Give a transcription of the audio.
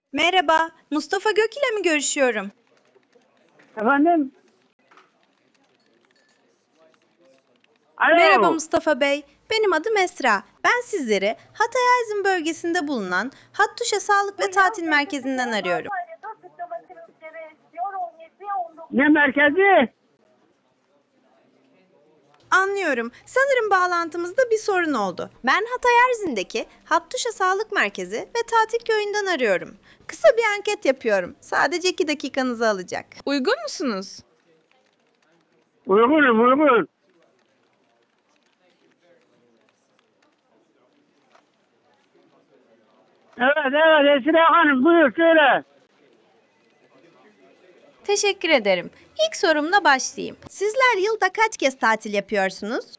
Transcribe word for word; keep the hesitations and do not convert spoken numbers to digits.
Merhaba, Mustafa Gök ile mi görüşüyorum? Efendim? Merhaba Alo. Mustafa Bey, benim adım Esra. Ben sizleri Hatay Aydın bölgesinde bulunan Hattuşa Sağlık ve Tatil Merkezi'nden arıyorum. Ne merkezi? Anlıyorum. Sanırım bağlantımızda bir sorun oldu. Ben Hatay Erzin'deki Hattuşa Sağlık Merkezi ve Tatil Köyü'nden arıyorum. Kısa bir anket yapıyorum. Sadece iki dakikanızı alacak. Uygun musunuz? Uygunum uygun. Evet evet Esra Hanım buyur söyle. Teşekkür ederim. İlk sorumla başlayayım. Sizler yılda kaç kez tatil yapıyorsunuz?